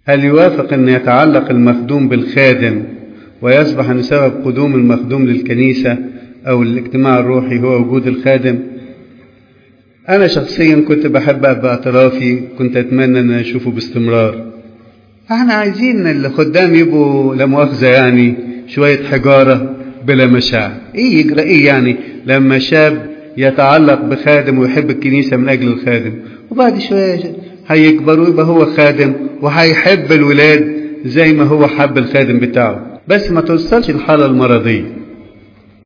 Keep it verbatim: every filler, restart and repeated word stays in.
هل يوافق أن يتعلق المخدوم بالخادم ويصبح أن سبب قدوم المخدوم للكنيسة أو الاجتماع الروحي هو وجود الخادم؟ أنا شخصيا كنت بحب باعترافي، كنت أتمنى أن أشوفه باستمرار. احنا عايزين الخدام يبقوا لا مؤاخذة يعني شوية حجارة بلا مشاعر. ايه يجرى ايه يعني لما شاب يتعلق بخادم ويحب الكنيسة من اجل الخادم، وبعد شوية هيكبر ويبقى هو خادم وهيحب الولاد زي ما هو حب الخادم بتاعه، بس ما توصلش الحالة المرضية.